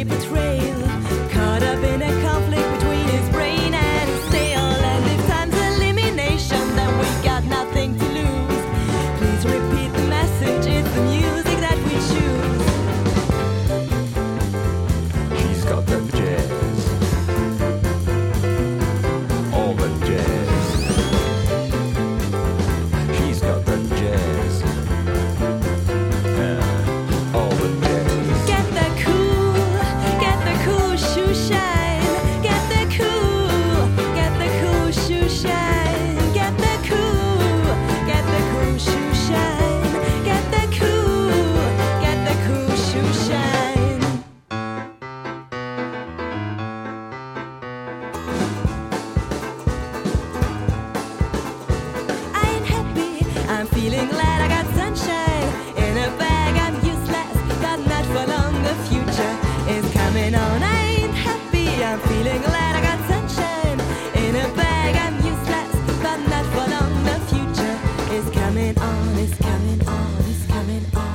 paper trail, caught up in a conflict between his brain and his tail. And if time's elimination, then we got nothing to lose. Please repeat the message, it's the music that we choose. She's got that jazz. All the jazz. She's got that jazz. All the jazz. Get the cool shoe shine. Get the cool shoe shine. Get the cool shoe shine. Get the cool shoe shine. I ain't happy, I'm feeling glad I got sunshine in a bag. I'm useless, got not for long. The future is coming on. I ain't happy, I'm feeling glad I got sunshine in a bag. I'm useless, got not for long. The future is coming on, it's coming on, it's coming on.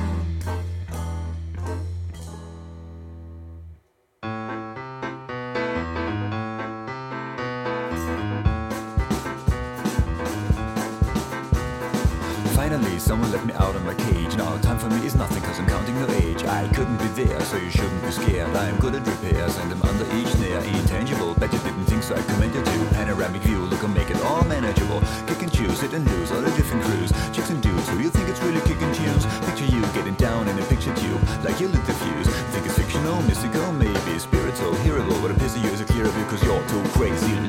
Finally, someone let me out of my cage. Now time for me is nothing, cause I'm counting no age. I couldn't be there, so you shouldn't be scared. I'm good at repairs and I'm under each snare. Intangible, bet you didn't think so, I commend you too. Panoramic view, look and make it all manageable. Kick and choose, hit and lose, all the different crews. Chicks and dudes, who you think it's really kicking tunes. Picture you getting down in a picture tube, like you lit the fuse. Think it's fictional, mystical, maybe spiritual, hearable. But a pissy you is a clear view, cause you're too crazy